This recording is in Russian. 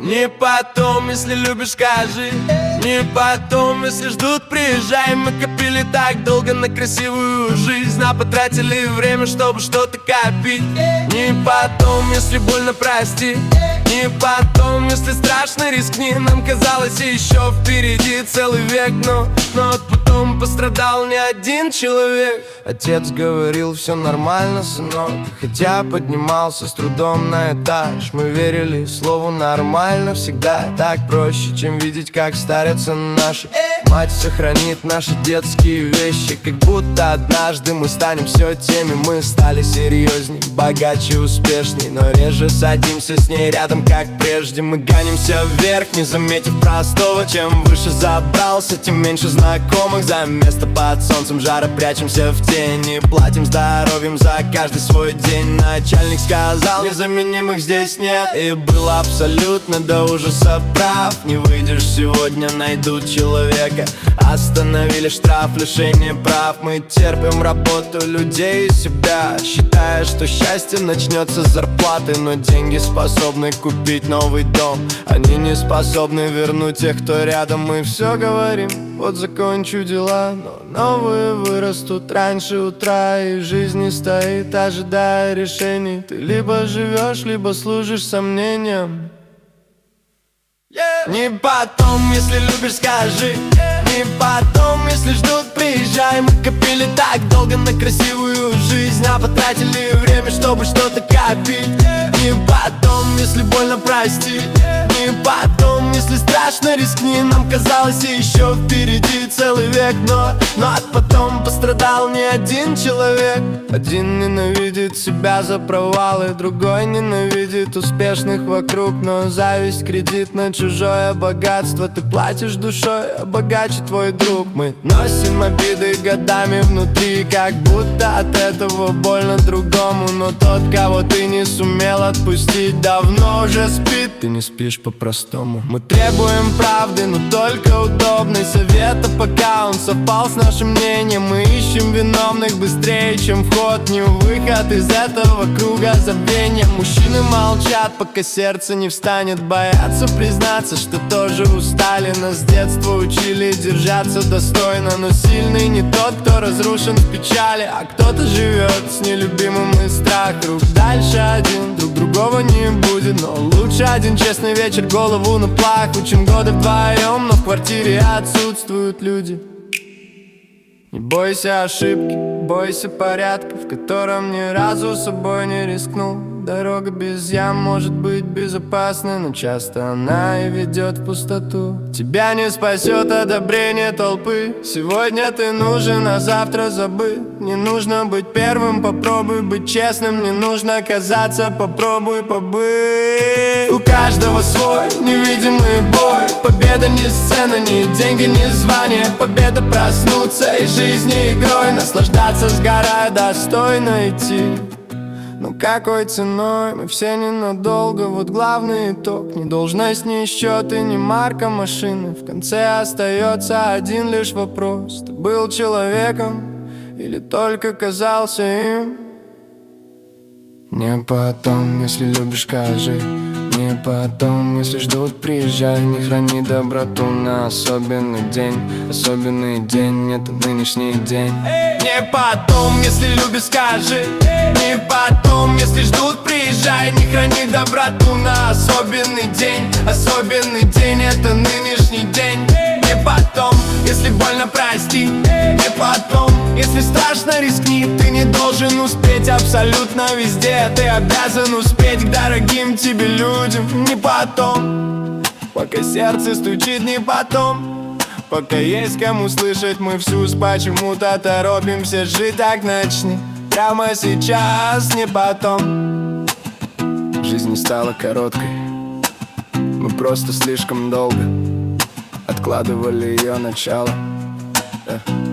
Не потом, если любишь, скажи. Не потом, если ждут, приезжай. Мы копили так долго на красивую жизнь, а потратили время, чтобы что-то копить. Не потом, если больно, прости. Не потом, если страшно, рискни. Нам казалось, еще впереди целый век, но потом пострадал не один человек. Отец говорил, все нормально, сынок, хотя поднимался с трудом на этаж. Мы верили слову нормально, всегда так проще, чем видеть, как старятся наши. Мать сохранит наши детские вещи, как будто однажды мы станем все теми. Мы стали серьезней, богаче, успешней, но реже садимся с ней рядом, как прежде. Мы гонимся вверх, не заметив простого. Чем выше забрался, тем меньше знакомых. За место под солнцем жара прячемся в тени. Платим здоровьем за каждый свой день. Начальник сказал, незаменимых здесь нет. И был абсолютно до ужаса прав. Не выйдешь сегодня, найдут человека. Остановили штраф, лишение прав. Мы терпим работу людей и себя, считая, что счастье начнется с зарплаты. Но деньги способны купить новый дом, они не способны вернуть тех, кто рядом. Мы все говорим, вот закончу дела, но новые вырастут раньше утра. И жизнь не стоит, ожидая решений. Ты либо живешь, либо служишь сомнениям. Не потом, если любишь, скажи. Не потом, если ждут, приезжай. Мы копили так долго на красивую жизнь, а потратили время, чтобы что-то копить. Не потом, если больно, прости. Не потом, если страшно, рискни. Нам казалось, еще впереди целый век, но от потом пострадал не один человек. Один ненавидит себя за провалы, другой ненавидит успешных вокруг. Но зависть, кредит на чужое богатство. Ты платишь душой, а богаче твой друг. Мы носим обиды годами внутри, как будто от этого больно другому. Но тот, кого ты не сумел отпустить, давно уже спит. Ты не спишь по-простому. Мы требуем правды, но только удобной совета, пока он совпал с нашим мнением. Мы ищем виновных быстрее, чем вход, не выход из этого круга забвения. Мужчины молчат, пока сердце не встанет. Боятся признаться, что тоже устали. Нас с детства учили держаться достойно, но сильный не тот, кто разрушен в печали, а кто-то живет с нелюбимым и страх. Рук дальше один, друг другого не будет, но лучше один честный вечер, голову на плаху, чем годы вдвоем, но в квартире отсутствуют люди. Не бойся ошибки, бойся порядка, в котором ни разу собой не рискнул. Дорога без ям может быть безопасной, но часто она и ведет в пустоту. Тебя не спасет одобрение толпы. Сегодня ты нужен, а завтра забыт. Не нужно быть первым, попробуй быть честным. Не нужно казаться, попробуй побыть. У каждого свой невидимый бой. Победа не сцена, ни деньги, ни звание. Победа проснуться и жизни игрой наслаждаться, сгорая достойно идти. Но какой ценой? Мы все ненадолго, вот главный итог. Ни должность, ни счеты, ни марка машины. В конце остается один лишь вопрос: ты был человеком или только казался им? Не потом, если любишь, скажи. Не потом, если ждут, приезжай. Не храни доброту на особенный день. Особенный день — это нынешний день. Не потом, если любишь, скажи. Не потом, если ждут, приезжай. Не храни доброту на особенный день. Особенный день — это нынешний день. Не потом, если больно, прости. Не потом, если страшно, рискни. Ты не должен успеть абсолютно везде. Ты обязан успеть к дорогим тебе людям. Не потом, пока сердце стучит, не потом. Пока есть кому слышать, мы всюз почему-то торопимся жить. Так начни прямо сейчас, не потом. Жизнь не стала короткой, мы просто слишком долго откладывали ее начало.